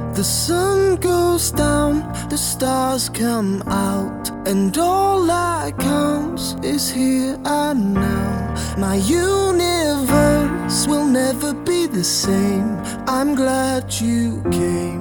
The sun goes down, the stars come out, and all that counts is here and now. My universe will never be the same. I'm glad you came.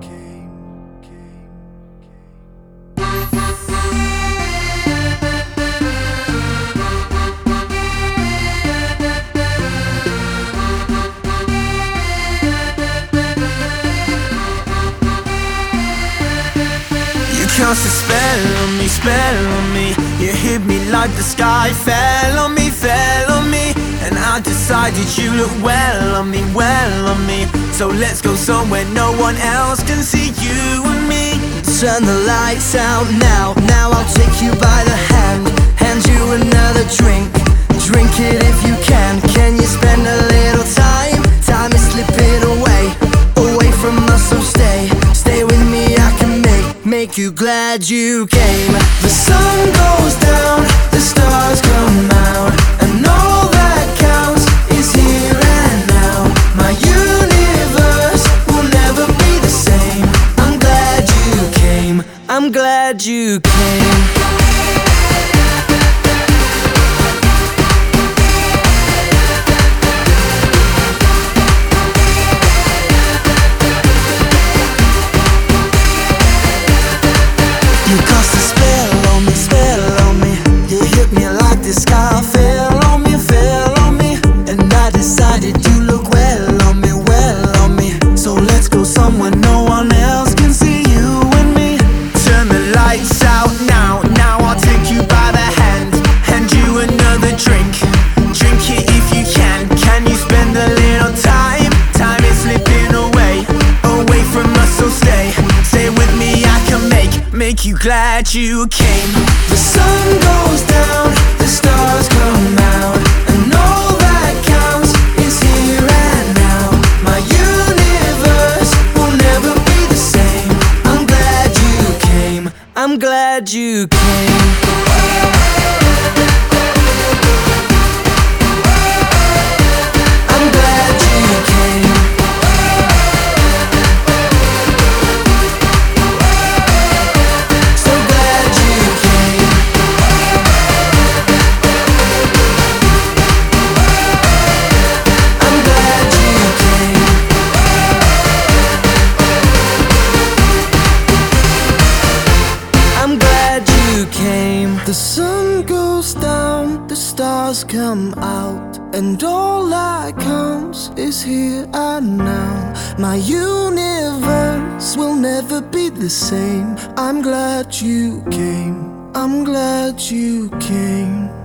Cast a spell on me. You hit me like the sky fell on me, fell on me. And I decided you look well on me, well on me. So let's go somewhere no one else can see you and me. Turn the lights out now, now I'll take you by the hand, hand you another drink. Drink it if you can. Can you spend a little time? Time is slipping away, away from us, so stay. Stay with me, I can make you glad you came. The sun goes down, the stars come out, and all that counts is here and now. My universe will never be the same. I'm glad you came, I'm glad you came. You cast a spell on me. You hit me like the sky fell on me, fell on me. And I decided you look well on me, well on me. So let's go somewhere no one else can see you and me. Turn the lights out now, now I'll take you by the hand, hand you another drink. Drink it if you can. Can you spend a little time? Time is slipping away, away from us, so stay. Stay with me, I can make you glad you came. The sun goes down, the stars come out, and all that counts is here and now. My universe will never be the same. I'm glad you came, I'm glad you came. I'm glad you came. The sun goes down, the stars come out, and all that counts is here and now. My universe will never be the same. I'm glad you came, I'm glad you came.